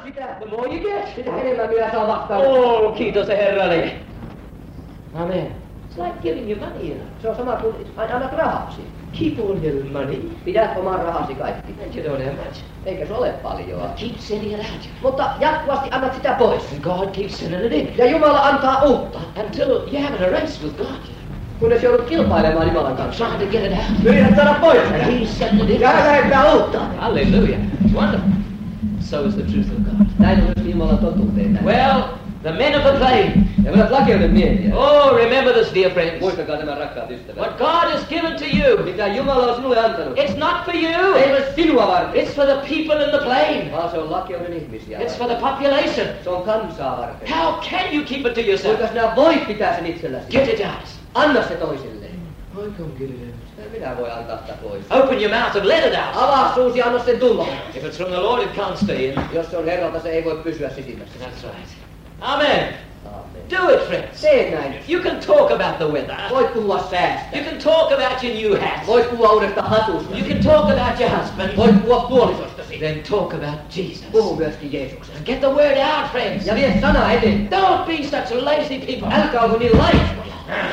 the more you get. Sitä enemmän minä saan vastaan. Oh, kiitos Herralle. Amen. It's like giving you money, you know. Se on sama kuin annat rahasi. Keep all your money. Pidät oman rahasi kaikki. And you don't have much. Eikä se ole paljoa. Keep sending it out. Mutta jatkuvasti annat sitä pois. And God keeps sending it in. Ja Jumala antaa uutta. Until you have a race with God. Kunnes joudut kilpailemaan Jumalan kanssa. Trying to get it out. Yrität saada pois. And He's sending it in. Ja hän lähettää uutta. Hallelujah. It's wonderful. So is the truth of God. Näin on myös Jumalan totuuteen. Well, the men of the plain. Ja meidät lakeuden miehiä. Oh, remember this, dear friends. Muistakaa tämän, rakkaat ystävät. What God has given to you. Mitä Jumala on sinulle antanut. It's not for you. Ei ole sinua varten. It's for the people in the plain. Vaan se on lakeuden ihmisiä. It's for the population. Se on kansaa varten. How can you keep it to yourself? Kuinka sinä voit pitää sen itselläsi? Get it out. Anna se toisille. I can't get it out. Minä voi antaa sitä pois. Open your mouth and let it out. Avaa suusi ja anna sen tulla. If it's from the Lord, it can't stay in. Jos se on Herralta, se ei voi pysyä sisimmässä. That's right. Amen. Amen. Do it, friends. Tee näin. You can talk about the weather. Voit puhua säästä. You can talk about your new hat. Voit puhua uudesta hatusta. You can talk about your husband. Voit puhua puolisostasi. Then talk about Jesus. Puhu myöskin Jeesuksesta. And get the word out, friends. Ja vie sana eteen. Don't be such lazy people. Älkää olko niin laiskoja.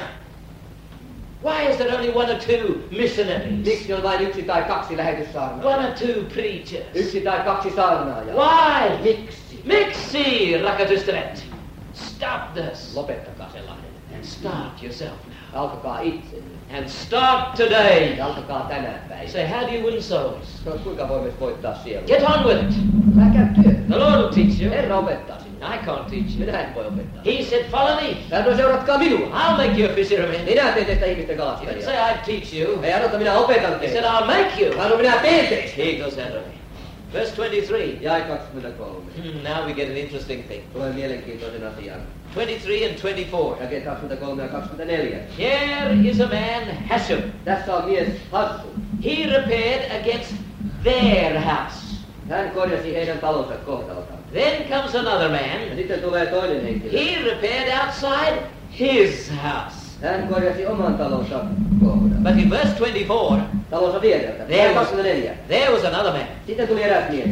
Why is there only one or two missionaries? Miksi on vain yksi tai kaksi lähetyssaarnaajaa? One or two preachers? Yksi tai kaksi saarnaajaa. Why? Miksi? Miksi, rakkaat ystävät? Stop this. Lopettakaa sellainen. And start yourself now. Alkakaa itse. And start today. Ja alkakaa tänään päivänä. Say, how do you win souls? No, kuinka voimme voittaa sielua? Get on with it. Mä käyn työhön. The Lord will teach you. Herra opettaa sinua. I can't teach you. Minä en voi opettaa. He said, follow me. Hän sanoi, seuratkaa minua. I'll make you a fisherman. Minä teen teistä ihmisten He didn't say kalastajia. I'd teach you. Ei hän minä opetan He said, teitä. I'll make you. Hän sanoi, minä teen teistä. Kiitos Herralle. Verse 23. Jae 23. Now we get an interesting thing. Tulee mielenkiintoisen asian. 23 and 24. Jakeet 23 ja 24. Here is a man, Hashem. Tässä on mies Hassu. He repaired against their house. Hän korjasi heidän talonsa kohdalta. Then comes another Ja man. sitten tulee toinen henkilö. He repaired outside his house. Hän korjasi oman talonsa kohdan. But in verse 24, Talonsa viereltä. There was- 24. there was another man. Sitten tuli eräs mies.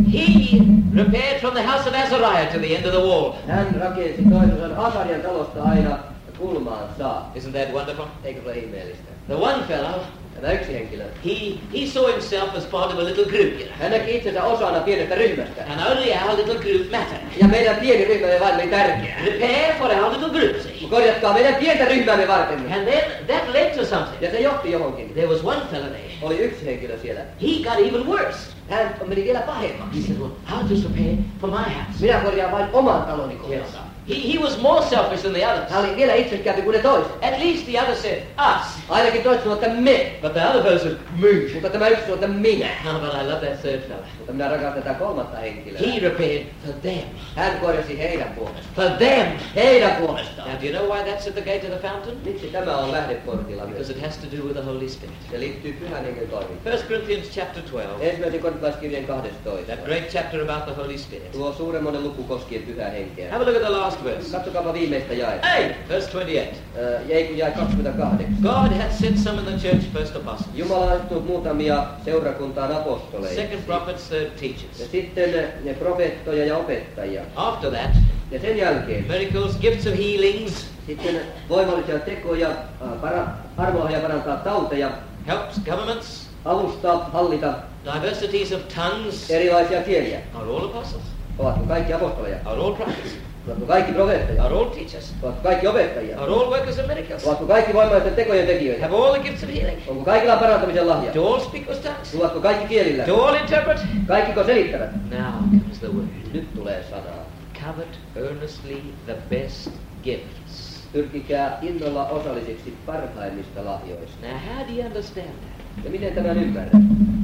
He repaired from the house of Azariah to the end of the wall. Hän rakensi toisen Asarian talosta aina kulmaan saa. Isn't that wonderful? Eikö ole ihmeellistä? The one fellow, Tämä yksi henkilö. he saw himself as part of a little group, you know. Hän näki itsensä osana pienestä ryhmästä. And only our little group mattered. Ja meidän pieni ryhmämme vain oli tärkeä. Repair for our little group, see? Korjatkaa meidän pientä ryhmämme varten. And then that led to something. Ja se johti johonkin. There was one fellow there. Oli yksi henkilö siellä. He got even worse. Hän meni vielä He pahemmaksi. said, well, I'll just repair for my house. Minä korjaan vain oman taloni Yes. kohdalta. He was more selfish than the others. Hän oli vielä itsekkäämpi kuin ne toiset. At least the others said, us. Ainakin toiset sanoi, että me. But the other fellow said, me. Mutta tämä yksi sanoi, että minä. Oh, but I love that third fellow. Mutta minä rakastan tätä kolmatta henkilöä. He repaired for them. Hän korjasi heidän puolestaan. For them. Heidän puolestaan. Now, do you know why that's at the gate of the fountain? Miksi tämä on lähdeportilla Because myös? it has to do with the Holy Spirit. Se liittyy Pyhän Hengen toimintaan. 1 Corinthians chapter 12. Ensimmäisen korintolaiskirjeen 12. That great chapter about the Holy Spirit. Tuo suuremmoinen luku koskien Pyhää Henkeä. Have a look at the last verse. Katsokaapa viimeistä jaetta. Hey, verse 28. Ei kun jae 28. God hath sent some in the church, first apostles, Jumala on asettunut muutamia seurakuntaan apostoleiksi. second prophets, third Ja teachers. sitten ne profeettoja ja opettajia. After that, Ja sen jälkeen miracles, gifts of healings, sitten voimallisia tekoja, armolahja parantaa tauteja, helps governments, avustaa, hallita diversities of tongues. erilaisia kieliä. Are all apostles? Ovatko kaikki apostoleja? Are all prophets? Ovatko kaikki profeettoja? Are all teachers? Ovatko kaikki opettajia? Are all workers of miracles? Ovatko kaikki voimallisten tekojen tekijöitä? Have all the gifts of healing? Onko kaikilla parantamisen lahja? Do all speak with tongues? Puhuvatko kaikki kielillä? Do all interpret? Kaikkiko selittävät? Now comes the word. Nyt tulee sanaa. Covet earnestly the best gifts. Pyrkikää innolla osallisiksi parhaimmista lahjoista. Now, how do you understand that? Ja miten tämän ymmärrät?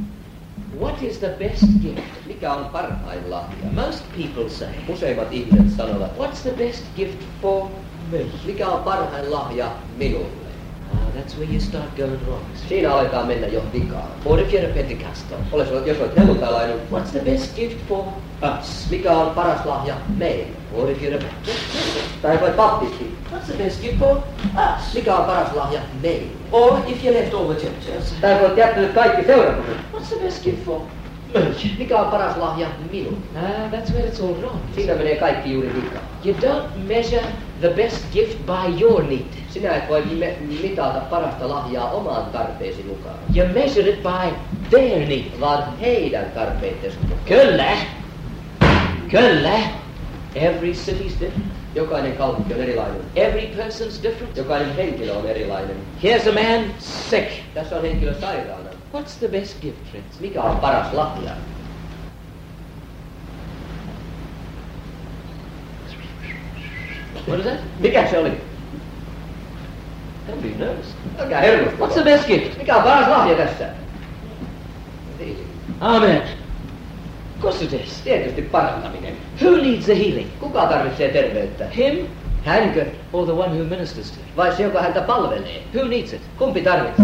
What is the best gift? Mikä on parhain lahja? Most people say, Useimmat ihmiset sanovat, what's the best gift for me? mikä on parhain lahja minulle? That's where you start going wrong. Siinä aletaan mennä jo vikaan. Or if you're a Pentecostal, Jos olet helluntalainen, what's the best gift for us? mikä on paras lahja meille? Or if you're a Baptist, Tai jos olet baptisti, what's the best gift for us? mikä on paras lahja meille? Or if you left all the churches, Tai jos olet jättänyt kaikki seurakunnat, what's the best gift for Mikä on paras lahja minulle? That's where it's all wrong. Siinä menee kaikki juuri vikaan. You don't measure the best gift by your need. Sinä et voi mitata parasta lahjaa omaan tarpeesi mukaan. You measure it by their need. Vaan heidän tarpeittensa mukaan. Kyllä. Kyllä. Every city's different. Jokainen kaupunki on erilainen. Every person's different. Jokainen henkilö on erilainen. Here's a man sick. Tässä on henkilö sairaana. What's the best gift, friends? Mikä on paras lahja? What is that? Mikä se oli? Don't be nervous. Älkää hermostuko. What's the best gift? Mikä on paras lahja tässä? Amen. Of course it is. Tietysti parantaminen. Who needs the healing? Kuka tarvitsee terveyttä? Him Hänkö? or the one who ministers to him? Vai se, joka häntä palvelee? Who needs it? Kumpi tarvitsee?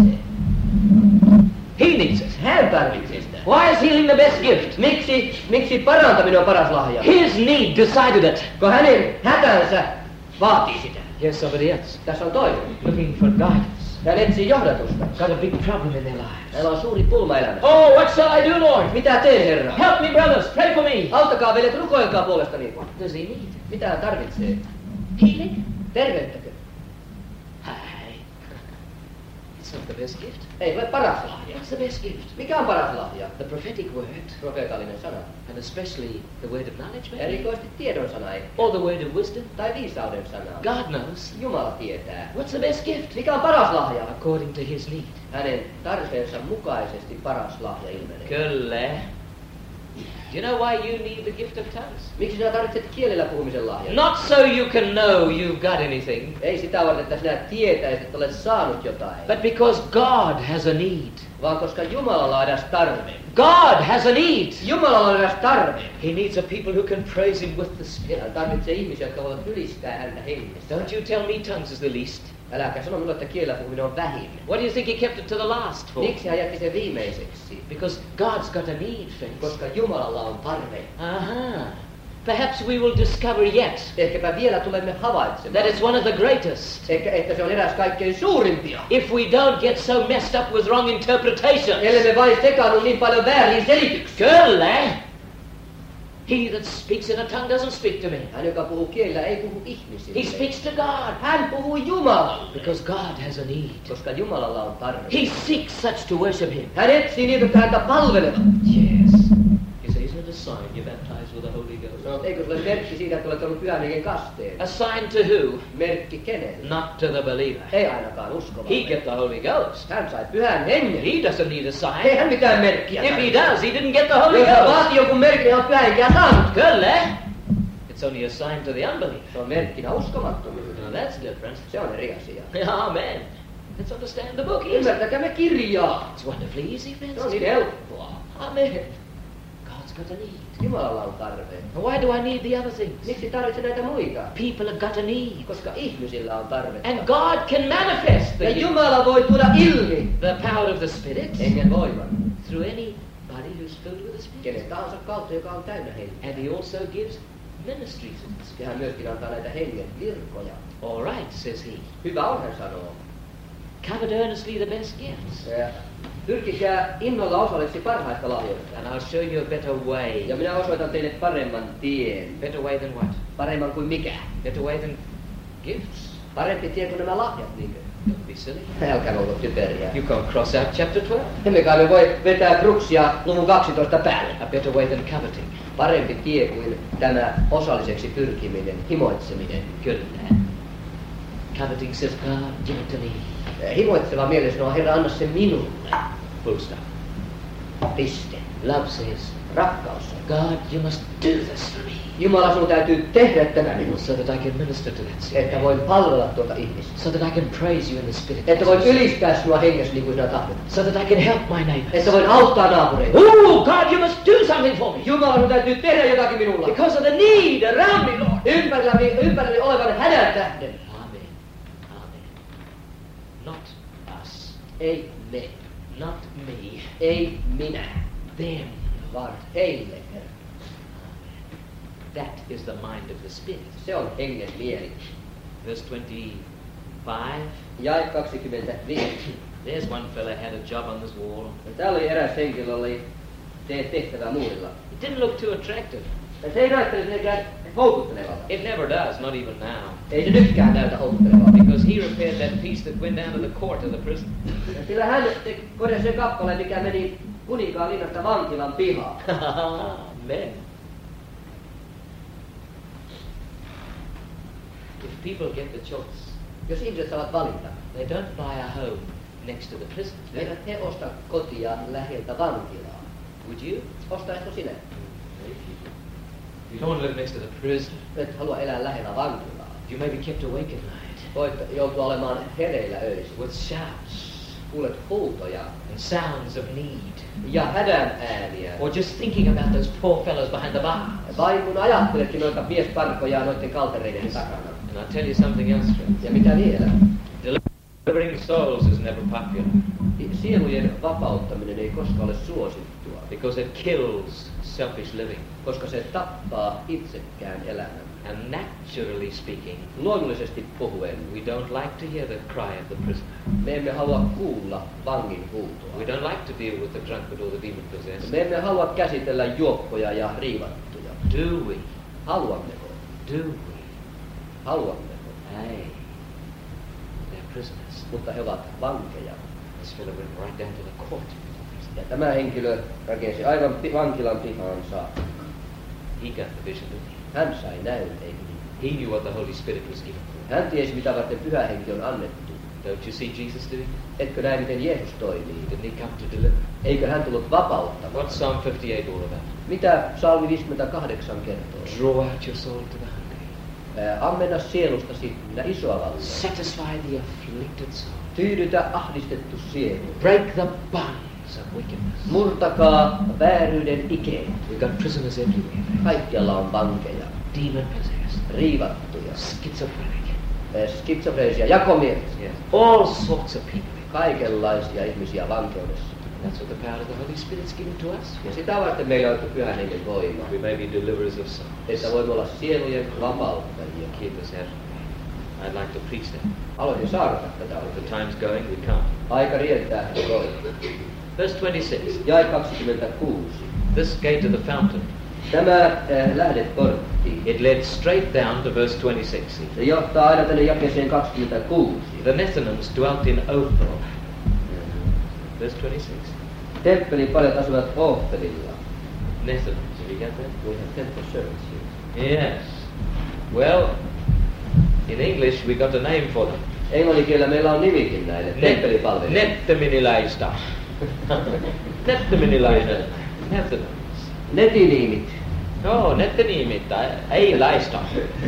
He needs it. Hän tarvitsee sitä. Why is healing the best gift? Miksi parantaminen on paras lahja? His need decided it. Kun hänen hätänsä vaatii sitä. Here's somebody else Tässä on toinen. looking for guidance. Hän etsii johdatusta. Got a big problem in their lives. Hänellä on suuri pulma elämässä. Oh, what shall I do, Lord? Mitä teen, Herra? Help me, brothers. Pray for me. Auttakaa veljet, rukoilkaa puolestani. What does he need? Mitä hän tarvitsee? Healing? Terveyttäkö? Hey, it's not the best gift. Ei ole paras lahja. What's the best gift? Mikä on paras lahja? The prophetic word, Profeetallinen sana. and especially the word of knowledge, maybe? Erikoisesti tiedon sana ehkä. Or the word of wisdom. Tai viisauden sana. God knows. Jumala tietää. What's the best gift? Mikä on paras lahja? According to his need. Hänen tarpeensa mukaisesti paras lahja ilmenee. Kyllä. Do you know why you need the gift of tongues? Miksi sinä tarvitset kielellä puhumisen lahjan? Not so you can know you've got anything, Ei sitä varten, että sinä tietäisit, että olet saanut jotain. but because God has a need. Vaan koska Jumalalla on eräs tarve. God has a need. Jumalalla on eräs tarve. He needs a people who can praise him with the Spirit. Hän tarvitsee ihmisiä, jotka voivat ylistää häntä hengessä. Don't you tell me tongues is the least. Äläkä sano minulle, että kielellä puhuminen on vähin. What do you think he kept it to the last for? Miksi hän jätti sen viimeiseksi? Because God's got a need, friends. Koska Jumalalla on tarve. Uh-huh. Perhaps we will discover yet Ehkäpä vielä tulemme havaitsemaan, that it's one of the greatest ehkä, että se on eräs kaikkein suurimpia. if we don't get so messed up with wrong interpretations. Ellei me vain sekaannu niin paljon väärin selityksiin. Kyllä. He that speaks in a tongue doesn't speak to me. Hän, joka puhuu kielellä, ei puhu ihmisille. He speaks to God. Hän puhuu Jumalalle. Because God has a need. Koska Jumalalla on tarve. He seeks such to worship him. Hän etsii niitä, jotka häntä palvelevat. Yes. You say, isn't it a sign you're baptized with the Holy Ghost? No, eikö se ole merkki siitä, että olet ollut Pyhän Hengen kasteen? A sign to who? Merkki kenelle? Not to the believer. Ei ainakaan He uskovalle. get the Holy Ghost. Hän sai Pyhän Hengen. He doesn't need a Ei sign. hän mitään merkkiä If he tarvitse. does, he didn't get the Holy Jos hän Ghost. vaatii jonkun merkin, hän on Pyhän Henkeä saanut. Kyllä. It's only a sign to the unbeliever. Se on merkkinä uskomattomuudelle. Now that's different. Se on eri asia. Amen. Let's understand the book. It's Ymmärtäkäämme kirjaa. wonderfully easy, friends. Se on niin helppoa. Amen. God's got a need. Jumalalla on tarve. And why do I need the other things? Miksi tarvitse näitä muita? People have got a need. Koska ihmisillä on tarve. And God can manifest Ja the, Jumala voi tuoda ilmi the power of the Spirit hengen voiman. through anybody who's filled with the Spirit. Kenen tahansa kautta, joka on täynnä henkeä. And he also gives ministries of the Spirit. Ja hän myöskin antaa näitä hengen virkoja. All right, says he. Hyvä on, hän sanoo. Covet earnestly the best gifts. Pyrkikää innolla osalliseksi parhaista lahjoista. And I'll show you a better way. Ja minä osoitan teille paremman tien. Better way than what? Paremman kuin mikä? Better way than gifts. Parempi tie kuin nämä lahjat, niinkö? Don't be silly. Älkää olko typeriä. You can't cross out chapter 12. Emme kai me voi vetää kruksia luvun 12 päälle. A better way than coveting. Parempi tie kuin tämä osalliseksi pyrkiminen, himoitseminen. Kyllä. Coveting says, God, give it to me. Himoitseva mieli sanoo, Herra, anna se minulle. Full stop. Piste. Love says, Rakkaus. God, you must do this for me. Jumala, sinun täytyy tehdä tämä minulle, So that I can minister to that että sinner. voin palvella tuota ihmistä. So that I can praise you in the Spirit. Että voin ylistää sinua hengessä niin kuin sinä tahdot. So that I can help my neighbors. Että voin auttaa naapureita. Oh, God, you must do something for me. Jumala, sinun täytyy tehdä jotakin minulla. Because of the need around me, Lord. Ympärilläni olevan hädän tähden. Amen. Amen. Not us. Ei me. Not me. Ei minä. Them. Vaan heille, Herra. That is the mind of the Spirit. Se on hengen mieli. Verse 25. Jae 25. There's one fella had a job on this wall. Ja täällä oli eräs henkilö, oli tee tehtävää muilla. It didn't look too attractive. Ja se ei näyttänyt mitenkään houkuttelevalta. It never does, not even now. Ei se nytkään näytä houkuttelevalta. Because he repaired that piece that went down to the court of the prison. Ja sillä hän korjasi sen kappaleen, mikä meni kuninkaan linnasta vankilan pihaan. Amen. If people get the choice, Jos ihmiset saavat valita, they don't buy a home next to the prison. eivät he osta kotia läheltä vankilaa. Would you? Ostaisitko sinä? You don't want to live next to the prison. Et halua elää lähellä vankilaa. You may be kept awake at night Voit joutua olemaan hereillä öisin. with shouts Kuulet huutoja and sounds of need. ja hädän ääniä. Or just thinking about those poor fellows behind the bar. Vai kun ajatteletkin noita miesparkkoja noiden kaltereiden takana. And I'll tell you something else, friends. Ja mitä vielä? Delivering souls is never popular Sielujen vapauttaminen ei koskaan ole suosittua, because it kills selfish living. koska se tappaa itsekään elämän. And naturally speaking, Luonnollisesti puhuen, we don't like to hear the cry of the prisoner. me emme halua kuulla vangin huutoa. We don't like to deal with the drunkard or the demon possessed. Me emme halua käsitellä juoppoja ja riivattuja. Do we? Haluammeko? Do we? Haluammeko? Hey, they're prisoners. Mutta he ovat vankeja. This fellow went right down to the court. Ja tämä henkilö rakensi aivan vankilan pihaan saakka. He got the vision, didn't he? Hän sai näyn, eikö niin? He knew what the Holy Spirit was given for. Hän tiesi, mitä varten Pyhä Henki on annettu. Don't you see Jesus doing it? Etkö näe, miten Jeesus toimii? Didn't he come to deliver? Eikö hän tullut vapauttamaan? What's Psalm 58 all about? Mitä Psalmi 58 kertoo? Draw out your soul to the hungry. Ammenna sielustasi isoa valtaa. Satisfy the afflicted soul. Tyydytä ahdistettu sielu. Break the bonds of wickedness. Murtakaa vääryyden ikeet. We've got prisoners everywhere. Kaikkialla on vankeja, Demon possessed. riivattuja, Schizophrenic. skitsofreisia, jakomielisiä. Yes. All sorts of people. Kaikenlaisia ihmisiä vankeudessa. That's what the power of the Holy Spirit's given to us. Ja sitä varten meillä on Pyhän Hengen voima. We may be deliverers of souls. Että voimme olla sielujen vapauttajia. Keep us happy. I'd like to preach that. Aloitin saarata tätä. If the time's going, we can't. Aika rientää. Verse 26. Jae 26. This gate of the fountain, Tämä lähdeportti, it led straight down to verse 26. se johtaa aina tänne jakeeseen 26. The Nethinims dwelt in Ophel. Verse 26. Temppelin paljat asuvat Ophelilla. Nethinims, did you get that? We have temple servants here. Yes. Well, in English we got a name for them. Englanninkielellä meillä on nimikin näille temppelipalvelijoille. Netteminiläistä. Netteminiläistä. Nethinims. Netiniimit. No, nettiniimit, ei laista.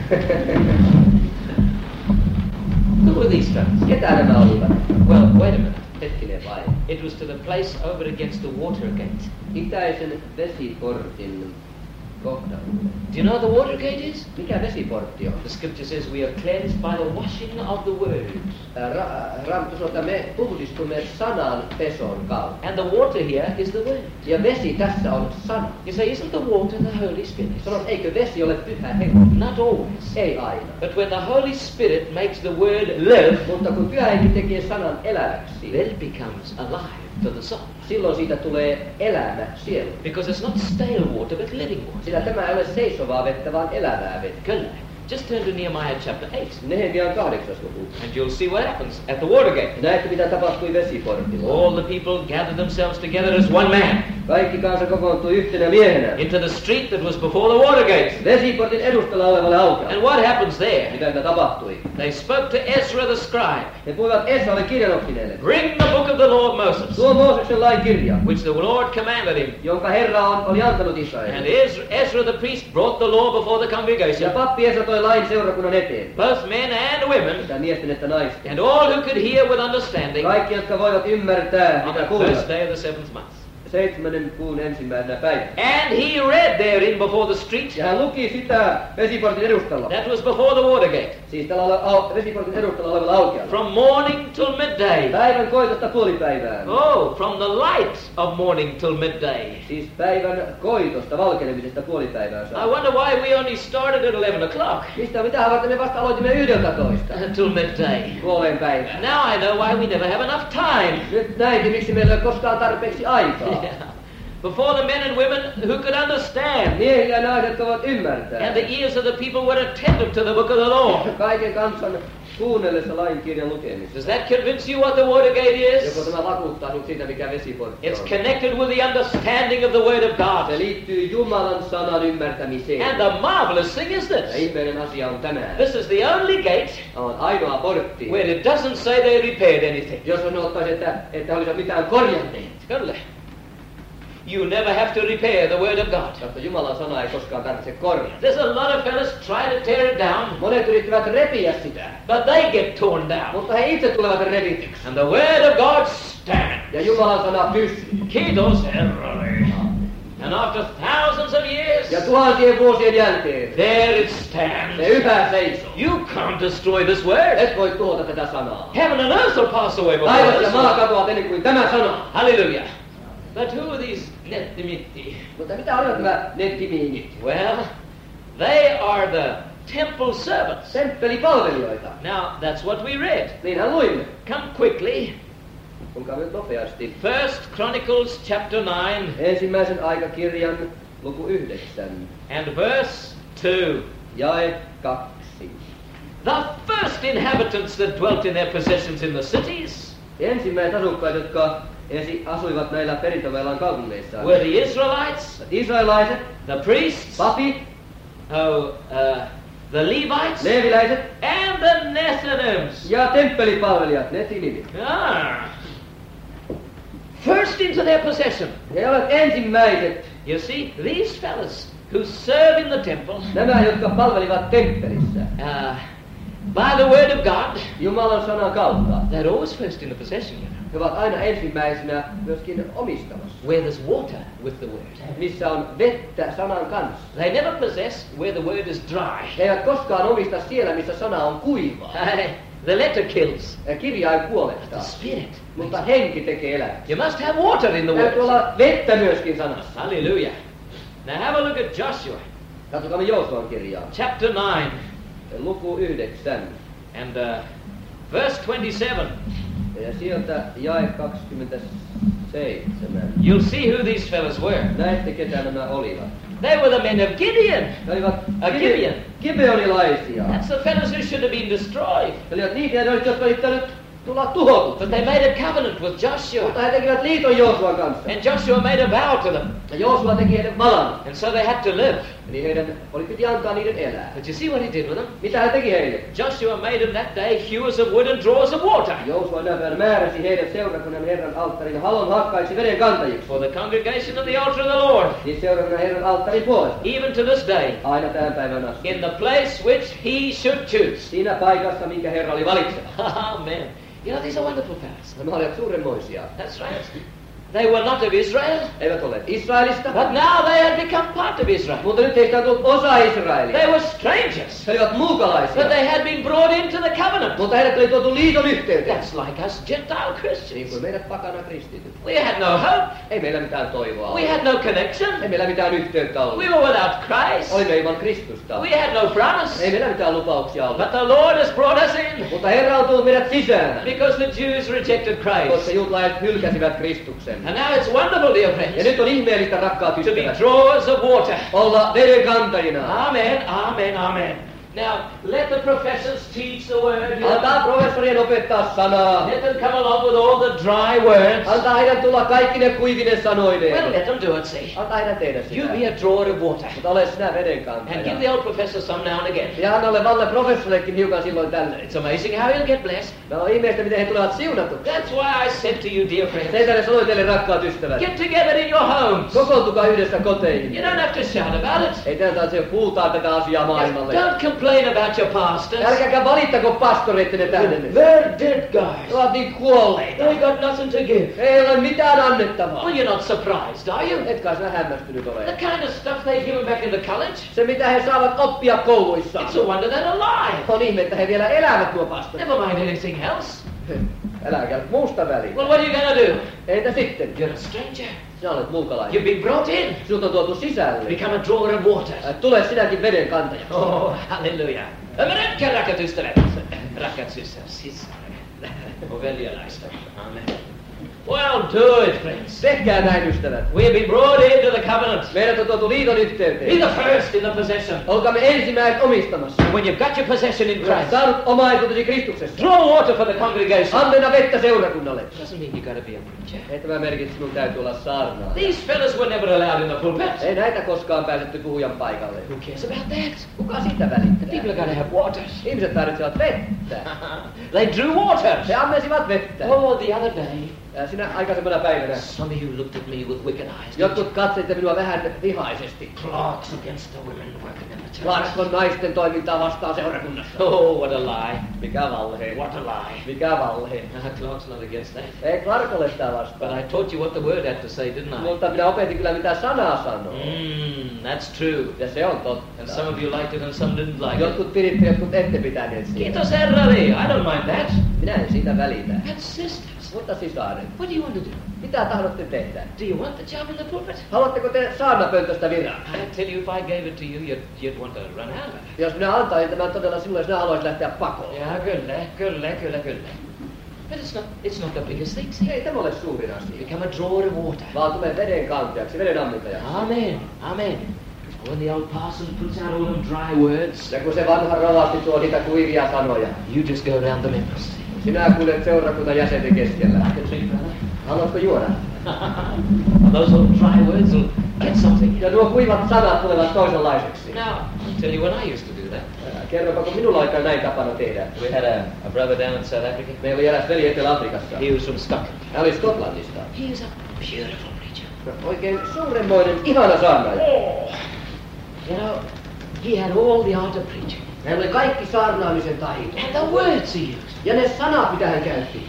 Who were these fellas? Ketä nämä olivat? Well, wait a minute. Hetkinen vain. It was to the place over against the water gate. Itäisen vesiportin kohdalla. Do you know what the water gate is? Mikä vesiportti on? The scripture says we are cleansed by the washing of the word. Raamattu sanoo, että me puhdistumme sanan peson kautta. And the water here is the word. Ja vesi tässä on sana. You say, isn't the water the Holy Spirit? Sanon, eikö vesi ole Pyhä Henki? Not always. Ei aina. But when the Holy Spirit makes the word live, Mutta kun Pyhä Henki tekee sanan eläväksi, then it becomes alive to the soul. silloin siitä tulee elämä sielu. Because it's not stale water, but living water. Sillä tämä ei ole seisovaa vettä, vaan elävää vettä. Good. Just turn to Nehemiah chapter 8, Nehemian 8. luku. and you'll see what happens at the water gate. Näette, mitä tapahtui vesiportilla. All the people gathered themselves together as one man Kaikki kansa kokoontui yhtenä miehenä. into the street that was before the water gate. Vesiportin edustalla olevalle aukealle. And what happens there? Mitä tapahtui? They spoke to Ezra the scribe. He puhuivat Esralle kirjanoppineelle. Bring the book of the Lord Moses, Tuo Mooseksen lain kirja, which the Lord commanded him. jonka Herra oli antanut And Israelille. Ezra the priest brought the law before the Ja congregation, pappi Esra toi lain seurakunnan eteen. both men and women, Sekä miesten että naisten. and all who could hear with understanding, Kaikki, jotka voivat ymmärtää, on mitä the kuulevat. first day of the seventh month. 7. kuun ensimmäisenä päivänä. And he read therein before the street. Ja hän luki sitä vesiportin edustalla. That was before the water gate. Siis tällä vesiportin edustalla olevalla aukealla. From morning till midday. Päivän koitosta puolipäivään. Oh, from the light of morning till midday. Siis päivän koitosta valkenemisesta puolipäivään I saakka. wonder why we only started at 11 o'clock Mitä varten me vasta aloitimme 11. till midday. puoleen päivään. Now I know why we never have enough time. Nyt näinkin, miksi meillä ei ole koskaan tarpeeksi aikaa. Yeah. before the men and women who could understand. Miehiä ja naiset voivat ymmärtää. And the ears of the people were attentive to the book of the law. Kaiken kansan kuunnellessa lain kirjan lukemista. Does that convince you what the Watergate Joko is? tämä vakuuttaa sinut siitä, mikä vesiportti It's on? connected with the understanding of the Word of Se God. liittyy Jumalan sanan ymmärtämiseen. And the marvelous thing is Ja this. ihmeellinen asia on tämä. This is the only gate On ainoa portti, where it doesn't say they repaired anything. jos on ottaisi, että olisivat mitään korjanneet. Kyllä. You never have to repair the Word of God. Mutta Jumalan sana ei koskaan tarvitse korjata. There's a lot of fellas try to tear it down, Monet yrittävät repiä sitä, but they get torn down. mutta he itse tulevat revityksi. And the Word of God stands. Ja Jumalan sana pysyy. Kiitos Herralle. And after thousands of years, Ja tuhansien vuosien jälkeen there it stands. se yhä seisoo. You can't destroy this Word. Et voi tuhota tätä sanaa. Heaven and earth will pass away before Taivas this ja maa word. katoavat ennen kuin tämä sana. Hallelujah. But who are these nettimitti? Mutta mitä olivat nämä nettimiinit? Well, they are the temple servants. Temppelipalvelijoita. Now, that's what we read. Niinhän luimme. Come quickly. Kuinka nyt nopeasti. First Chronicles chapter 9 Ensimmäisen aikakirjan luku 9. and verse 2. Jae 2. The first inhabitants that dwelt in their possessions in the cities Ensimmäiset asukkaat, jotka asuivat näillä perintövelan kaupungeissa. were the Israelites, Israelaiset, the priests, papit, the Levites, leeviläiset and the Nethinims. ja temppelipalvelijat, netinimit. Ah. First into their possession. He ovat ensimmäiset, You see, these fellas who serve in the temple nämä, jotka palvelivat temppelissä. By the Word of God, Jumalan sanan kautta. they're always first in the possession, you know. He ovat aina ensimmäisenä myöskin omistamassa. Where there's water with the Word. Missä on vettä sanan kanssa. They never possess where the Word is dry. He eivät koskaan omista siellä, missä sana on kuivaa. The letter kills. Ja kirjain The kuolettaa. Spirit. Mutta henki tekee elämää. You must have water in the Täytyy Word. olla vettä myöskin sanassa. Hallelujah. Now have a look at Joshua, Katsokaa Joosuan kirjaa. chapter 9 Luku 9. and verse 27. Ja sieltä jae 27. You'll see who these fellas were. Näette ketä nämä olivat. They were the men of Gideon. He olivat Gibeon. Gibeonilaisia. That's the fellows who should have been destroyed. He olivat niitä, jotka olisi pitänyt tulla tuhotuksi. But they made a covenant with Joshua. Mutta he tekivät liiton Joosuan kanssa. And Joshua made a vow to them. Ja Joosua teki heidän valan. And so they had to live. Eli heidän piti antaa niiden elää. But you see what he did with them? Mitä hän teki heille? Joshua made in that day hewers of wood and drawers of water Joosua näin määräsi heidän seurakunnan Herran alttarin halon hakkaiksi veden kantajiksi. for the congregation of the altar of the Lord. Siis seurakunnan Herran alttarin puolesta. Even to this day. Aina tämän päivän asti. In the place which he should choose. Siinä paikassa, minkä Herra oli valitseva. Amen. You know, these are wonderful fellows. Nämä olivat suurenmoisia. That's right. They were not of Israel, Eivät olleet Israelista, but now they had become part of Israel. mutta nyt heistä on tullut osa Israelia. They were strangers, He olivat muukalaisia, but they had been brought into the covenant. mutta heidät oli tuotu liiton yhteyteen. That's like us Gentile Niin Christians. kuin meidät pakana kristityt. We had no hope. Ei meillä mitään toivoa We ollut. had no connection. Ei meillä mitään yhteyttä ollut. We were without Christ. Olimme ilman Kristusta. We had no promise. Ei meillä mitään lupauksia ollut. But the Lord has brought us in Mutta Herra on tullut meidät sisään, because the Jews rejected koska Christ. juutalaiset hylkäsivät Kristuksen. And now it's wonderful, dear Ja friends, nyt on ihmeellistä, rakkaat to be ystävät, drawers of water. olla veden kantajina. Amen, amen, amen. Now, let the professors teach the word. Antaa professorien opettaa sanaa. Let them come along with all the dry words. Antaa heidän tulla kaikki ne kuivine Well, sanoineen. let them do it, see. Antaa heidän tehdä You sitä. be a drawer of water. Mutta ole sinä veden And give kantaja. the old professor some now and again. Ja anna valle professorillekin hiukan silloin tällöin. It's amazing how he'll get blessed. No on ihmeistä, miten he tulevat siunatuksi. That's why I said to you, dear friends, Sen tähden sanoin teille, rakkaat ystävät. get together in your homes. Kokoontukaa yhdessä koteihin. You don't have to shout about it. Ei teidän tarvitse huutaa tätä asiaa maailmalle. Don't complain about your pastors. Älkääkä valittako pastoreittenne tähden. They're dead Ne guys. ovat niin kuolleita. They got nothing to give. Ei ole mitään annettavaa. Well, you're not surprised, are you? Et kai sinä hämmästynyt The ole. kind of stuff they give them back in the college, Se mitä he saavat oppia kouluissa. it's a wonder they're alive. On ihme, että he vielä elävät nuo pastorit. Never mind anything else. Äläkä muusta väliin. Well, what are you gonna do? Entä sitten? You're a stranger. Sinä olet muukalainen. You've been brought in. Sinut on tuotu sisälle. Become a drawer of water. Tule sinäkin veden kantaja. Oh, halleluja. Rakkaat ystävät. Rakkaat sisar. Oh, veljeläistä. Amen. Well, do it, friends. Tehkää näin, ystävät. We have been brought into the covenant. Meidät on tuotu liiton Be yhteyteen. the first in the possession. Olkaamme ensimmäiset omistamassa. When you've got your possession in Kun olet Christ, saanut omaisuutesi Kristuksessa. draw water for the congregation. Anna vettä seurakunnalle. Doesn't mean you gotta be a preacher. Ei tämä merkitse, sinun täytyy olla saarnaaja. These fellas were never allowed in the pulpit. Ei näitä koskaan pääsetty puhujan paikalle. Who cares about that? Kuka siitä The välittää? people gotta have water. Ihmiset tarvitsevat vettä. They drew water. He ammensivat vettä. Oh, the other day, Sinä aikaisemmana päivänä some of you looked at me with wicked eyes. jotkut katselitte minua vähän vihaisesti. Clarks against the women working in the church. Clarks on naisten toimintaa vastaan seurakunnassa. Oh, what a lie. Mikä valhe. What a lie. Mikä valhe. Clark's not against that. Ei Clark ole sitä But vastaan. I taught you what the word had to say, didn't I? Mutta minä opetin kyllä mitä sana sanoo. That's true. Ja se on And totta. some of you liked it and some didn't like it. Jotkut piditte, jotkut ette pitäneet siitä. Kiitos herrani. I don't mind that. Minä en siitä välitä. That's sisters. Mutta sisaret, What do you want to do? mitä tahdotte tehdä? Do you want the job in the pulpit? Haluatteko te saarnapöntöstä viran? I tell you, if I gave it to you, you'd want to run out of it. Jos minä antaisin tämän todella sinulle, sinä haluaisit lähteä pakoon. Ja, kyllä. But it's not the biggest thing, see? Ei tämä ole suurin asia. Become a drawer of water. Vaan tulee veden kantajaksi, veden ammuntajaksi. Amen. When the old parson puts out all them dry words, Ja kun se vanha rovasti tuo niitä kuivia sanoja, you just go around the members. sinä kuljet seurakunnan jäsenten keskellä. Like a drink, brother. Haluatko juoda? Those old dry words will get something. Ja nuo kuivat sanat tulevat toisenlaiseksi. Now, I'll tell you when I used to do that. Kerropa, kun minulla aikaa näin tapana tehdä. We had a brother down in South Africa. Meillä oli eräs veli Etelä-Afrikassa. He was from Scotland. Hän oli Skotlannista. He was a beautiful preacher. Oikein suuremmoinen, ihana saarnaaja. You know, he had all the art of preaching. Hän oli kaikki saarnaamisen taito. And the words he used. Ja ne sanat, mitä hän käytti.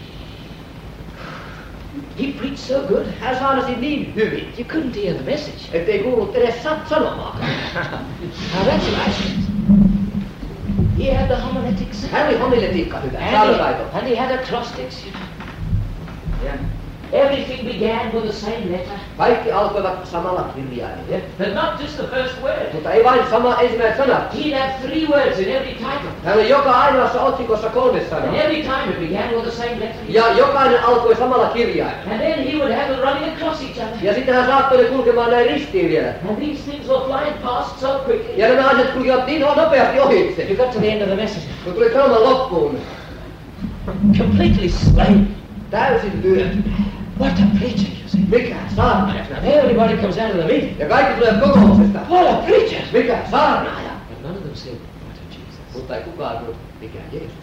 He preached so good, Hän saarnasi niin hyvin, you couldn't hear the message. ettei kuullut edes sanomaakaan. Now that's nice. He had the homiletics. Hän oli homiletiikka hyvä, saarnataito. And he had acrostics, you know. Ja Everything began with the same letter. kaikki alkoivat samalla kirjaimella. But not just the first word. Mutta ei vain sama ensimmäiset sanat. He'd have 3 words in every title. Hän oli joka ainoassa otsikossa 3 sanaa. And every time it began with the same letter. Ja jokainen alkoi samalla kirjaimella. And then he would have them running across each other. Ja sitten hän saattoi ne kulkemaan näin ristiin vielä. And these things were flying past so quickly. Ja nämä asiat kulkivat niin nopeasti ohitse. You got to the end of the message. Kun tuli sanoman loppuun, Completely slain. täysin lyöty. What a preacher, you see. Mikä saarnaaja? Everybody comes out of the meeting. Ja kaikki tulee kokouksesta. What a preacher. Mikä saarnaaja? But none of them said, what a Jesus. Mutta ei kukaan sanonut, mikä Jeesus.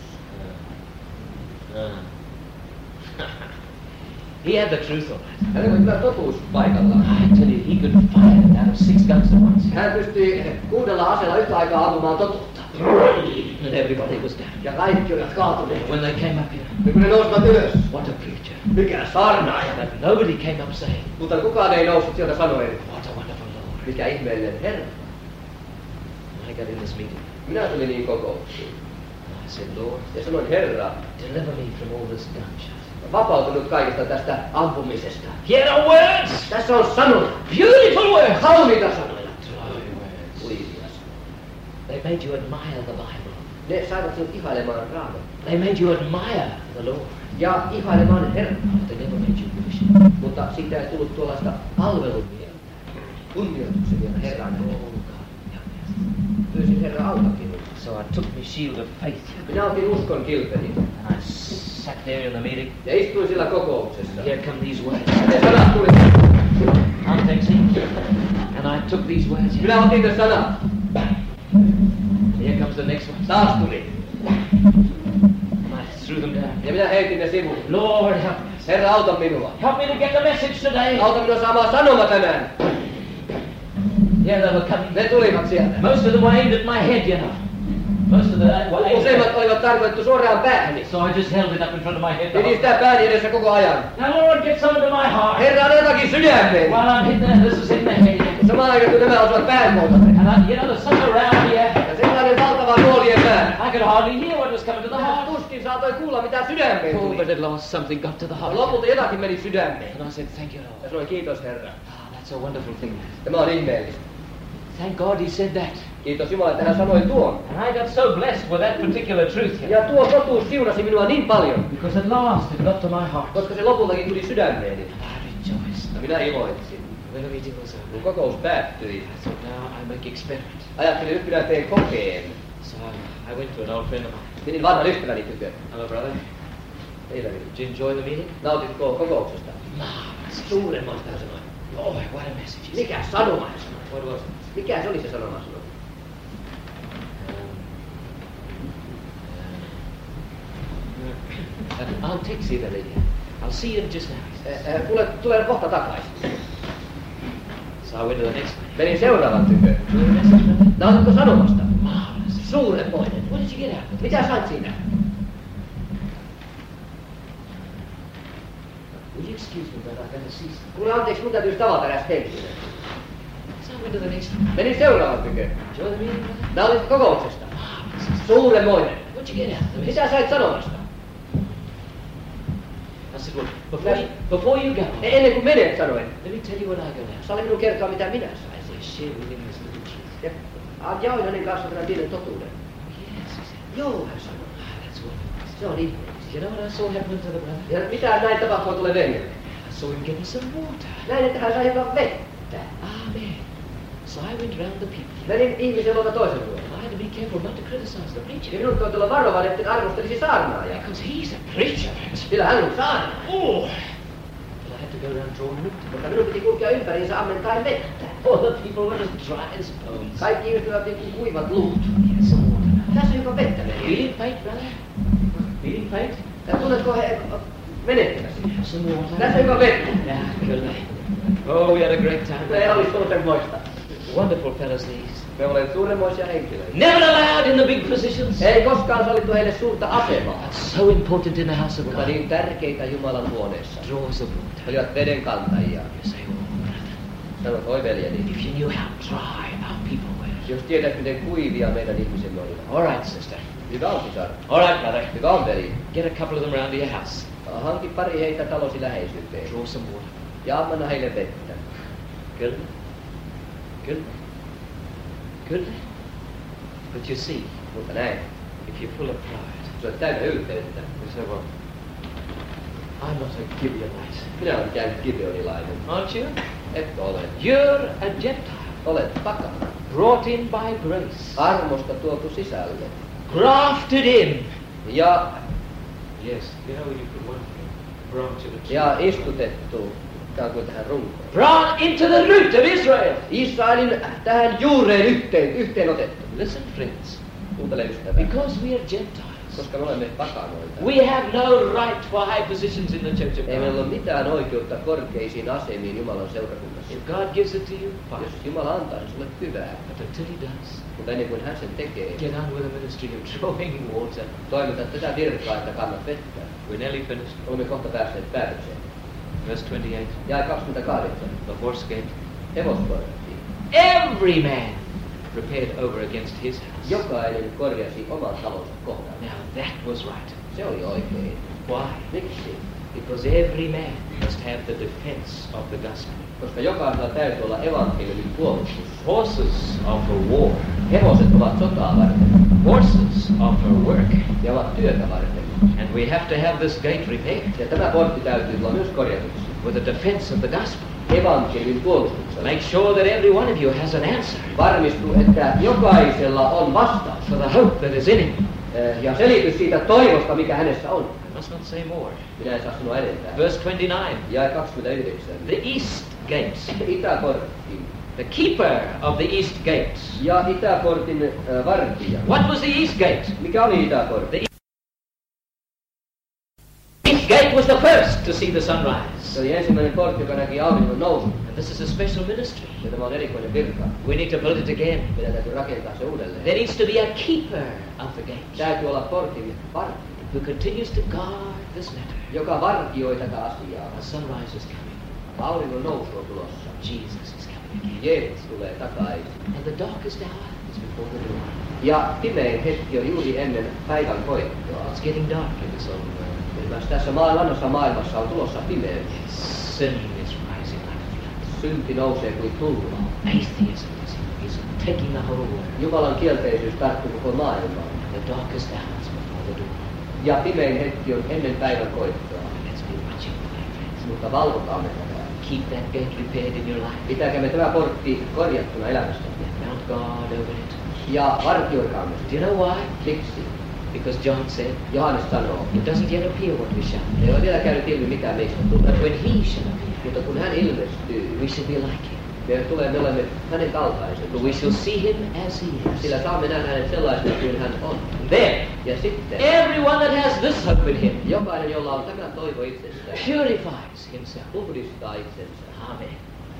He had the truth on that. Hänellä oli kyllä totuus paikallaan. I tell you, he could fire it out of 6 guns at once. Hän pystyi 6 aseella yhtä aikaa ampumaan totuutta. And everybody was down. Ja kaikki olivat kaatuneet. When they came up here, Ja kun ne nousivat ylös, what a preacher. mikä saarnaaja? But nobody came up saying, Mutta kukaan ei noussut sieltä sanoen, what a wonderful Lord. mikä ihmeellinen Herra. I got in this meeting. Minä tulin niin kokouksiin. And I said, Lord, Ja sanoin, Herra, deliver me from all this gunshot. vapautunut kaikesta tästä ampumisesta. Here are words. Tässä on sanoja. Beautiful words. Kauniita sanoja. Dry words. Kuivia sanoja. They made you admire the Bible. Ne saivat sinut ihailemaan Raamattua. They made you admire the Lord. Ja ihailemaan Herraa. They never made you worship. Mutta siitä ei tullut tuollaista palvelun mieltä. Kunnioituksen mieltä Herran. Oh God, help me. Pyysin Herra auta minua. So I took my shield of faith Minä otin uskon kilpeni. and I sat there in the meeting. Ja istuin sillä kokouksessa. Here come these words. Ne sanat tuli. I'm thinking. And I took these words. Minä otin ne sanat. Here comes the next one. Taas tuli. And I threw them down. Ja minä heitin ne sivuun. Lord, help me. Herra, auta minua. Help me to get the message today. Auta minua saamaan sanoma tänään. Here they were coming. Ne tulivat sieltä. Most of them were aimed at my head, you know. Most of them were aimed Useimmat at olivat tarkoitettu suoraan päähäni. So I just held it up in front of my head. Pidin sitä pääni edessä koko ajan. Now Lord, get some into my heart. Herra, anna jotakin sydämeen. While I'm hitting that, this is hitting the head. Samaan aikaan kun nämä osuvat päänpoltalle. And you know, there's something around here. Ja sellainen valtava nuolien määrä. I could hardly hear what was coming to the Minä heart. tuskin saatoin kuulla mitä sydämeen Oh, tuli. but at last something got to the Ja heart. lopulta jotakin meni sydämeen. And I said, thank you, Ja Lord. sanoin, kiitos Herra. Ah, that's a wonderful thing. Tämä on ihmeellistä. Thank God he said that. Kiitos Jumala, että hän sanoi tuon. And I got so blessed with that particular truth here. Ja tuo totuus siunasi minua niin paljon, Because at last it got to my heart. koska se lopultakin tuli sydämeeni. I rejoiced. Ja minä iloitsin. When the meeting was Kun over, kokous päättyi, I thought now I make experiment. ajattelin, nyt minä teen kokeen. So I went to an old friend of mine. Menin vanhan ystäväni tykö. Hello, brother. Eilen. Did you enjoy the meeting? Nautitko kokouksesta? Suuremmoista hän sanoi. Oh, what a message. Mikä sanoma hän sanoi? What was it? Mikä se oli se sanoma sanoi? I'll text you the lady. I'll see you just now. Tulee kohta takaisin. So I went to the next one. Menin seuraavan tykö. Enjoy the message, brother? Nautitko sanomasta? Marvelous. Suuremmoinen. What did you get out of it? Mitä sait siinä? Will you excuse me, brother? I gotta see something. Kuule anteeksi, mun täytyisi tavata eräs henkilö. So I went to the next one. Menin seuraavan tykö. Enjoy the meeting, brother? Nautitko kokouksesta? Marvelous. Suuremmoinen. What'd you get out of the message? Mitä sait sanomasta? I said, well, before you go, Ennen kuin menet, sanoin. let me tell you what I got out. Saali minun kertoa, mitä minä sain. I shared with him this little truth. Ja jaoin hänen kanssaan tämän pienen totuuden. Yes, he said. Joo, hän sanoi. That's wonderful. Se on ihmeellistä. You know what I saw happen to the brother? Ja mitä näin tapahtui tulee veljelle? I saw him getting some water. Näin, että hän sai jotain vettä. Amen. So I went round the people. Menin ihmisen luota toisen luo. I had to be careful not to criticize the Ja preacher. minun täytyy olla varovainen, että arvostelisi saarnaajaa. Because he's a preacher. Sillä hän on saarnaaja. Oh! But I had to go around drawing water. Mutta minun piti kulkea ympäriinsä ammentaen vettä. All the people were as dry as bones. Kaikki ihmiset olivat niin kuin kuivat luut. Yes, some water. Tässä on joka vettä meni. Feeling faint, brother? Feeling faint? Ja tunnetko he menettäväsi? Have some water. Tässä on joka vettä. Yeah, kyllä. Oh, we had a great time. Me oli suuremmoista. Wonderful fellows these. Me olemme suuremmoisia henkilöitä. Never allowed in the big positions. Ei koskaan sallittu heille suurta asemaa. That's so important in the house of Mutta God. niin tärkeitä Jumalan huoneessa. Draws of water. He olivat veden kantajia. You say, oh, brother. Sanoit, oi veljeni, If you knew how dry our people were. jos tiedät miten kuivia meidän ihmisemme olivat. All right, sister. Hyvä on sisar. All right, brother. Hyvä on veli. Get a couple of them round to your house. Hanki pari heitä talosi läheisyyteen. Draw some water. Ja anna heille vettä. Good. Good. Good. But you see, Mutta näin, if you're full of pride, jos olet täynnä ylpeyttä. you say, well, I'm not a Gibeonite. Minä olen käynyt Gibeonilainen. Aren't you? Etkö ole? You're a Gentile. Olet takana. Brought in by grace. Armosta tuotu sisälle. Grafted in. Ja, Yes. You know when you put one branch of a tree. ja istutettu ikään kuin tähän runkoon. Brought into the root of Israel. Israelin tähän juureen yhteen otettu. Listen, friends. Kuuntele ystävä. Because we are Gentiles, Koska me olemme pakanoita. we have no right for high positions in the church of Ei meillä God. ole mitään oikeutta korkeisiin asemiin Jumalan seurakunnassa. If God gives it to you, fine. Jos Jumala antaa sen sulle hyvää, But until He does, mutta ennen kuin hän sen tekee, get on with the ministry of drawing water. toimita tätä virkaa, että kannat vettä. We're nearly finished. Olemme kohta päässeet päätökseen. Verse 28. Ja 28. The horse gate. Hevoskortti. Every man prepared over against his house. Jokainen korjasi oman talonsa kohdan. Now that was right. Se oli oikein. Why? Miksi? Because every man must have the defense of the gospel. Koska jokaisella täytyy olla evankeliumin puolustus. Horses are for war. Hevoset ovat sotaa varten Horses are for work. ja ovat työtä varten. And we have to have this gate repaired Ja tämä portti täytyy olla myös korjatuksi. with the defense of the gospel. Evankeliumin puolustuksella. Make sure that every one of you has an answer Varmistuu, että jokaisella on vastaus for the hope that is in him. ja selitys siitä toivosta, mikä hänessä on. I must not say more. Minä en saa sanoa enempää. Verse 29. Ja 29. The east gate. Itäportti. The keeper of the east gate. Ja itäportin vartija. What was the east gate? Mikä oli itäportti? The east gate was the first to see the sunrise. Se oli ensimmäinen portti, joka näki auringon nousun. And this is a special ministry. Ja tämä on erikoinen virka. We need to build it again. Meidän täytyy rakentaa se uudelleen. There needs to be a keeper of the gate Täytyy olla portin vartija, who continues to guard this matter. joka vartioi tätä asiaa. The sunrise is coming. Auringon nousu on tulossa. Jesus is coming again. Jeesus tulee takaisin. And the darkest hour is before the dawn. Ja pimein hetki on juuri ennen päivän koittoa. It's getting dark in this old world. Myös tässä vanhassa maailmassa on tulossa pimeys. Sin is rising like a flood. Synti nousee kuin tulva. Atheism is in taking the whole world. Jumalan kielteisyys tarttuu koko maailmaan. The darkest hours before the dawn. Ja pimein hetki on ennen päivän koittoa. Let's be watching, my friends. Mutta valvokaamme tätä. Keep that gate repaired in your life. Pitäkäämme tämä portti korjattuna elämästämme. Mount guard over it. Ja vartioikaamme. Do you know why? Miksi? Because John said, Johannes sanoo, it doesn't yet appear what we shall. ei ole vielä käynyt ilmi mitä meistä tulee. But when he shall appear, Mutta kun hän ilmestyy, we shall be like him. me olemme hänen kaltaisemme. But we shall see him as he is. Sillä saamme nähdä hänet sellaisena kuin hän on. Then, Ja sitten everyone that has this hope in him jokainen, jolla on tämä toivo itsestään, purifies himself. puhdistaa itsensä. Amen.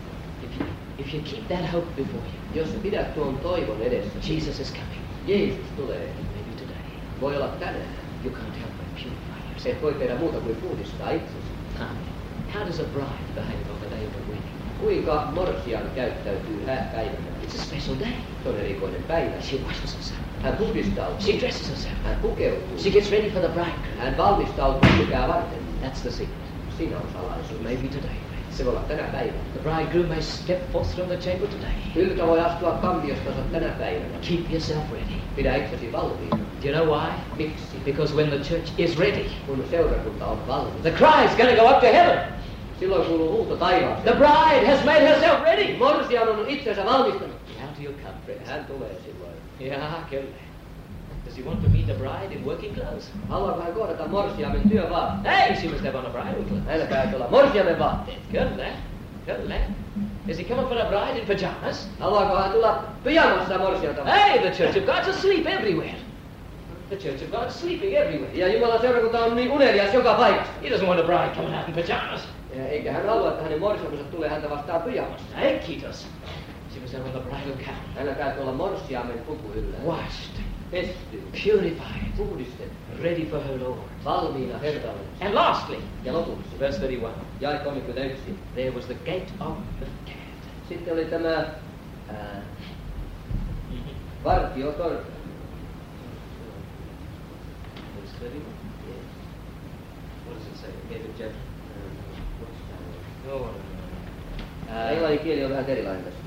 If you keep that hope before you, Jos sä pidät tuon toivon edessä, Jesus is coming. Jeesus tulee. Maybe today. Voi olla tänään. You can't help but purify yourself. Et voi tehdä muuta kuin puhdistaa itsesi. Amen. How does a bride behave on the day of the wedding? Kuinka morsian käyttäytyy hääpäivänä? It's a special day. Se on erikoinen päivä. She washes herself. Hän puhdistautuu. She dresses herself. Hän pukeutuu. She gets ready for the bridegroom. Hän valmistautuu ikää varten. That's the secret. Siinä on salaisuus. Maybe today, friends. Se voi olla tänä päivänä. The bridegroom may step forth from the chamber today. Ylkä voi astua kammiostansa tänä päivänä. Keep yourself ready. Pidä itsesi valmiina. Do you know why? Miksi? Because when the church is ready, Kun seurakunta on valmis. the cry is going to go up to heaven. Silloin kuuluu huuto taivaasta. The bride has made herself ready. Morsian on itsensä valmistanut. How do you come, friends? Hän tulee silloin. Yeah, kyllä. Does he want to meet the bride in working clothes? Haluaako hän kohdata morsiamen työvaatteet? Hey, she must have on a bridal clothes. Hänellä täytyy olla morsiamen vaatteet. Kyllä, kyllä. Is he coming for a bride in pajamas? Haluaako hän tulla pyjamassa morsialta? Hey, the Church of God's asleep everywhere. The Church of God's sleeping everywhere. Ja Jumalan seurakunta on niin unelias joka paikassa. He doesn't want a bride coming out in pajamas. Ja eikä hän halua, että hänen morsiamensa tulee häntä vastaan pyjamassa. Hey, Ketos. She must have on the bridal gown. Hänellä täytyy olla morsiamen puku yllä. Washed, Pesty, purified, puhdistettu, ready for her Lord. valmiina Herralle. And lastly, Ja lopuksi, verse 31, jae 31. there was the gate of Bethlehem. Sitten oli tämä vartiotorni. Verse 31. What does it say? Gate of judgment. No. Englannin kieli on vähän erilainen tässä.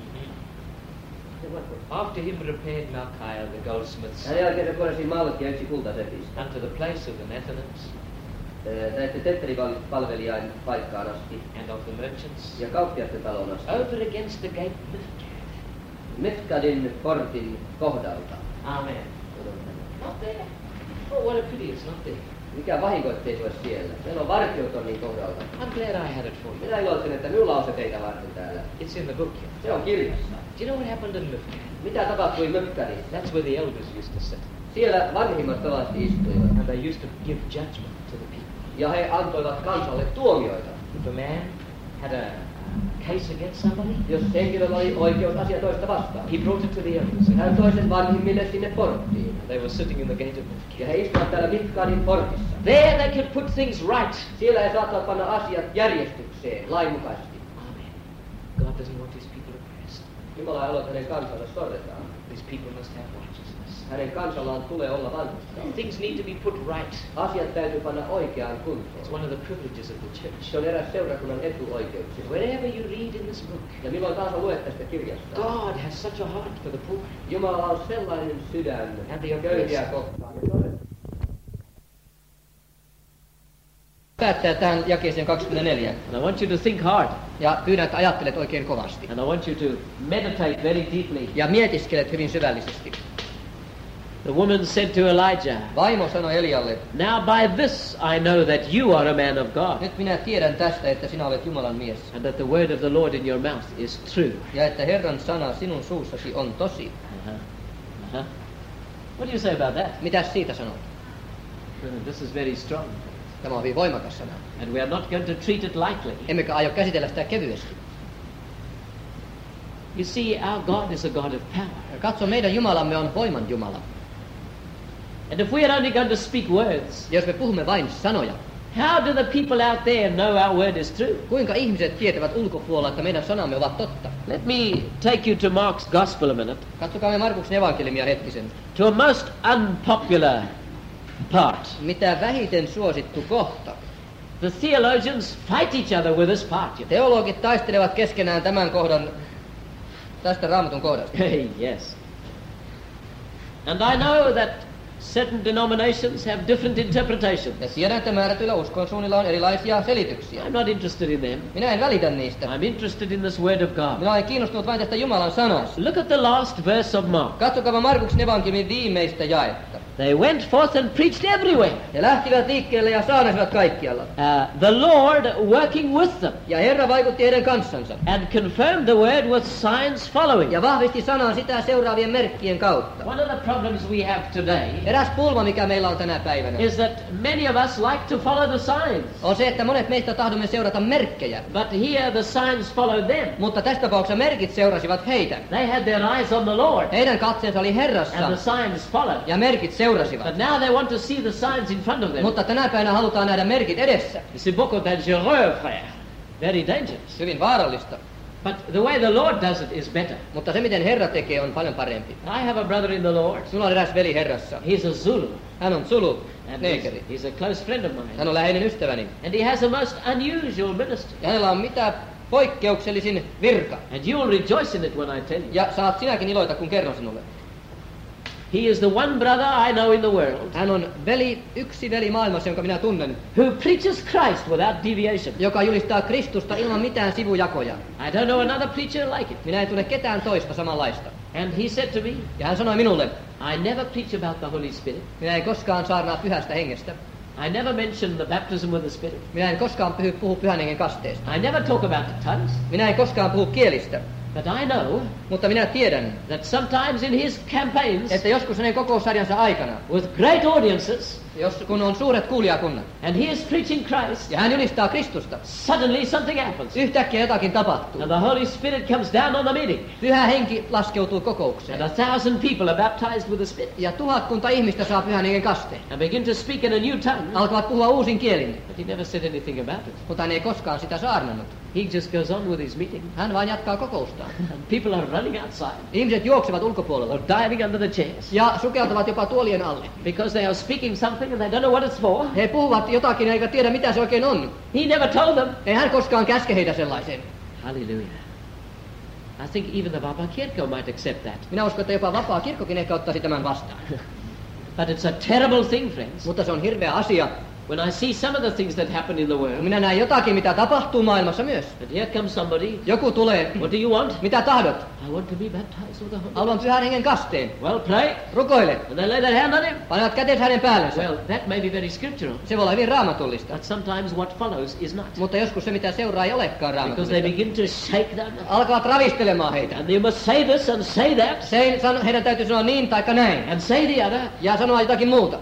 After him repaired Malchiah the goldsmiths Hänen jälkeen se korjasi Malkia yksi kultasepistä. unto the place of the Nethinims Näiden tetteripalvelijain paikkaan asti and of the merchants ja kauppiasten talon asti. over against the gate Mifkad. Mifkadin portin kohdalta. Amen. Not there. Oh, what a pity it's not there. Mikä vahinko, ettei se ole siellä. Meillä on vartiotornin kohdalta. I'm glad I had it for you. Minä iloitsen, että minulla on se teitä varten täällä. It's in the book here. Se on kirjassa. Do you know what happened in Mifkad? Mitä tapahtui Mifkadissa? That's where the elders used to sit. Siellä vanhimmat kovasti istuivat. And they used to give judgment to the people. Ja he antoivat kansalle tuomioita. If a man had a case against somebody, Jos henkilöllä oli oikeus asia toista vastaan, he brought it to the elders. hän toi sen vanhimmille sinne porttiin. They were sitting in the gate of Mifkad. Ja he istuivat täällä Mifkadin portissa. There they could put things right. Siellä he saattavat panna asiat järjestykseen lainmukaisesti. Amen. God doesn't want his people oppressed. Jumala ei halua, että hänen kansansa sorretaan. These people must have righteousness. Hänen kansallaan tulee olla vanhusta. Things need to be put right. Asiat täytyy panna oikeaan It's kuntoon. one of the privileges of the church. Se on eräs seurakunnan etuoikeuksia. Wherever you read in this book, Ja milloin tahansa luet tästä kirjasta, God has such a heart for the poor. Jumala on sellainen sydän And the köyhiä kohtaan. Päättää tähän jakeeseen 24. And I want you to think hard. Ja pyydän, että ajattelet oikein kovasti. And I want you to meditate very deeply. Ja mietiskelet hyvin syvällisesti. The woman said to Elijah, Vaimo sanoi Elialle, now by this I know that you are a man of God, nyt minä tiedän tästä, että sinä olet Jumalan mies. and that the word of the Lord in your mouth is true. Ja että Herran sana sinun suussasi on tosi. What do you say about that? Mitäs siitä sanot? This is very strong. Tämä on hyvin voimakas sana. And we are not going to treat it lightly. Emmekä aio käsitellä sitä kevyesti. You see, our God is a God of power. Katso, meidän Jumalamme on voiman Jumala. And if we are only going to speak words, Jos me puhumme vain sanoja, how do the people out there know our word is true? kuinka ihmiset tietävät ulkopuolella, että meidän sanamme ovat totta? Let me take you to Mark's Gospel a minute, Katsokaa me Markuksen evankeliumia hetkisen. to a most unpopular part. Mitä vähiten suosittu kohta. The theologians fight each other with this part. Teologit taistelevat keskenään tämän kohdan tästä Raamatun kohdasta. Yes. And I know that certain denominations have different interpretations. Ja tiedän, että määrätyillä uskonsuunnilla on erilaisia selityksiä. I'm not interested in them. Minä en välitä niistä. I'm interested in this word of God. Minä olen kiinnostunut vain tästä Jumalan sanasta. Look at the last verse of Mark. Katsokaa Markuksen evankeliumin viimeistä jaetta. They went forth and preached everywhere. He lähtivät liikkeelle ja saarnasivat kaikkialla. The Lord working with them. Ja Herra vaikutti heidän kanssansa. And confirmed the word with signs following. Ja vahvisti sanaa sitä seuraavien merkkien kautta. One of the problems we have today Eräs pulma, mikä meillä on tänä päivänä, is that many of us like to follow the signs. on se, että monet meistä tahdomme seurata merkkejä. But here the signs followed them. Mutta tässä tapauksessa merkit seurasivat heitä. They had their eyes on the Lord. Heidän katseensa oli Herrassa. And the signs followed. Ja merkit seurasivat. But now they want to see the signs in front of them. Mutta tänä päivänä halutaan nähdä merkit edessä. C'est beaucoup dangereux, frère. Very dangerous. Hyvin vaarallista. But the way the Lord does it is better. Mutta se, miten Herra tekee, on paljon parempi. I have a brother in the Lord. Sulla on eräs veli Herrassa. He's a Zulu. Hän on Zulu, And neekeri. he's a close friend of mine. Hän on läheinen ystäväni. And he has a most unusual ministry. Ja hänellä on mitä poikkeuksellisin virka. And you will rejoice in it when I tell you. Ja saat sinäkin iloita, kun kerron sinulle. He is the one brother I know in the world Hän on yksi veli maailmassa, jonka minä tunnen, who preaches Christ without deviation. joka julistaa Kristusta ilman mitään sivujakoja. I don't know another preacher like it. Minä en tunne ketään toista samanlaista. And he said to me, Ja hän sanoi minulle, I never preach about the Holy Spirit. minä en koskaan saarnaa pyhästä hengestä. I never mention the baptism with the Spirit. Minä en koskaan puhu pyhän hengen kasteesta. I never talk about the tongues. Minä en koskaan puhu kielistä. But I know Mutta minä tiedän, that sometimes in his campaigns, että joskus hänen kokoussarjansa aikana, with great audiences, kun on suuret kuulijakunnat, and he is preaching Christ, ja hän julistaa Kristusta, suddenly something happens. yhtäkkiä jotakin tapahtuu. And the Holy Spirit comes down on the meeting. Pyhä henki laskeutuu kokoukseen. And 1,000 people are baptized with the Spirit. Ja 1000 ihmistä saa pyhän hengen kasteen. And begin to speak in a new tongue. Alkavat puhua uusin kielin, But he never said anything about it. mutta hän ei koskaan sitä saarnannut. He just goes on with his meeting. Hän vain jatkaa kokoustaan. And people are running outside Ihmiset juoksevat ulkopuolella or diving under the chairs ja sukeltavat jopa tuolien alle. because they are speaking something and they don't know what it's for. He puhuvat jotakin eikä tiedä mitä se oikein on. He never told them. Ei hän koskaan käske heitä sellaiseen. Hallelujah. I think even the Baba Kirko might accept that. Minä uskon, että jopa vapaa kirkkokin ehkä ottaisi tämän vastaan. But it's a terrible thing, friends. Mutta se on hirveä asia. When I see some of the things that happen in the world, Minä näen jotakin, mitä tapahtuu maailmassa myös. and here comes somebody, Joku tulee. what do you want? Mitä tahdot? I want to be baptized with the Holy Haluan pyhän hengen kasteen. Well, pray. Rukoile. And they lay their hand on him. Panevat kätensä hänen päällensä. Well, that may be very scriptural. Se voi olla hyvin raamatullista. But sometimes what follows is not. Mutta joskus se, mitä seuraa, ei olekaan Because they raamatullista. begin to shake them. Alkavat ravistelemaan heitä. And they must say this and say that. Heidän täytyy sanoa niin taikka näin. And say the other. Ja sanoa jotakin muuta.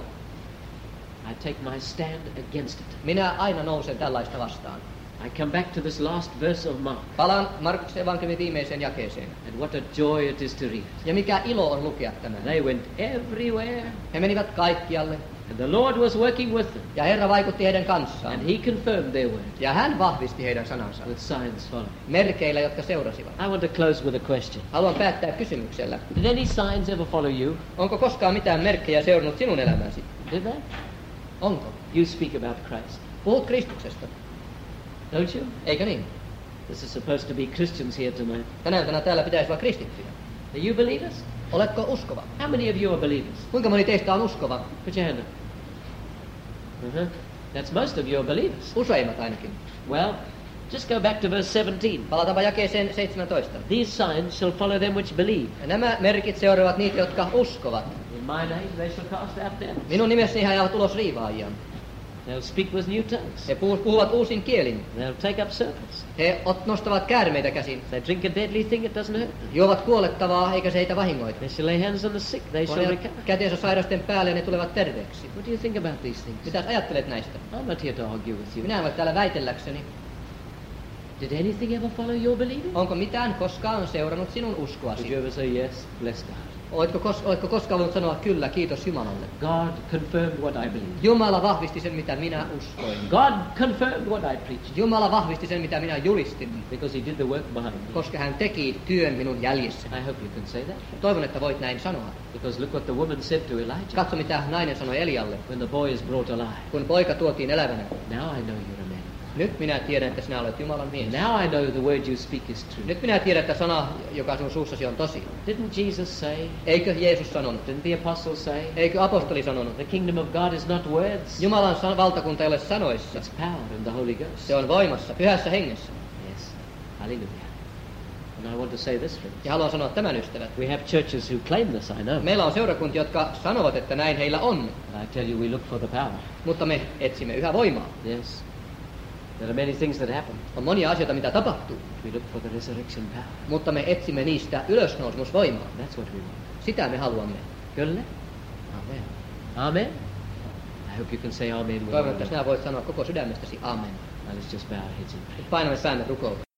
I take my stand against it. Minä aina nousen tällaista vastaan. I come back to this last verse of Mark. Palaan Markuksen evankeliumin viimeiseen jakeeseen. And what a joy it is to read. Ja mikä ilo on lukea tämä. They went everywhere. He menivät kaikkialle. And the Lord was working with them. Ja Herra vaikutti heidän kanssaan. And he confirmed their word Ja hän vahvisti heidän sanansa. with signs following. Merkeillä, jotka seurasivat. I want to close with a question. Haluan päättää kysymyksellä. Did any signs ever follow you? Onko koskaan mitään merkkejä seurannut sinun elämäsi? Did they? Onko? You speak about Christ. Puhut Kristuksesta. Don't you? Eikö niin? This is supposed to be Christians here tonight. Tänä iltana täällä pitäisi olla kristittyjä. Are you believers? Oletko uskova? How many of you are believers? Kuinka moni teistä on uskova? Put your hand up. That's most of you are believers. Useimmat ainakin. Well, just go back to verse 17. Palataanpa jakeeseen 17. These signs shall follow them which believe. Ja nämä merkit seuraavat niitä, jotka uskovat. In my name they shall cast out devils. Minun nimessäni he ajavat ulos riivaajia. They'll speak with new tongues. He puhuvat uusin kielin. They'll take up serpents. He nostavat käärmeitä käsin. If they drink a deadly thing, it doesn't hurt them. Juovat kuolettavaa, eikä se heitä vahingoita. They shall lay hands on the sick. They shall Panevat recover. käteensä sairasten päälle ja ne tulevat terveeksi. What do you think about these things? Mitä ajattelet näistä? I'm not here to argue with you. Minä en ole täällä väitelläkseni. Did anything ever follow your believing? Onko mitään koskaan seurannut sinun Would uskoasi? you ever say yes, bless God? Oletko koskaan voinut sanoa kyllä, kiitos Jumalalle? God confirmed what I believed. Jumala vahvisti sen, mitä minä uskoin. God confirmed what I preached. Jumala vahvisti sen, mitä minä julistin, Because he did the work behind me. koska hän teki työn minun jäljessäni. I hope you can say that. Toivon, että voit näin sanoa. Because look what the woman said to Elijah Katso, mitä nainen sanoi Elialle, when the boy is brought alive. kun poika tuotiin elävänä. Now I know you're a man of God. Nyt minä tiedän, että sinä olet Jumalan mies. Now I know the word you speak is true. Nyt minä tiedän, että sana, joka sun suussasi on tosi. Didn't Jesus say? Eikö Jeesus sanonut? Didn't the apostle say? Eikö apostoli sanonut? The kingdom of God is not words. Jumalan valtakunta ei ole sanoissa. It's power in the Holy Ghost. Se on voimassa, pyhässä hengessä. Yes. Hallelujah. And I want to say this, friends. Ja haluan sanoa tämän, ystävät. We have churches who claim this, I know. Meillä on seurakuntia, jotka sanovat, että näin heillä on. But I tell you, we look for the power. Mutta me etsimme yhä voimaa. Yes. There are many things that happen. On monia asioita, mitä tapahtuu. We look for the resurrection power. Mutta me etsimme niistä ylösnousemusvoimaa. That's what we want. Sitä me haluamme. Kyllä? Amen. Amen. I hope you can say amen. Toivon, että sinä voit sanoa koko sydämestäsi amen. Now let's just bow our heads in prayer. Painamme päämme rukoukseen.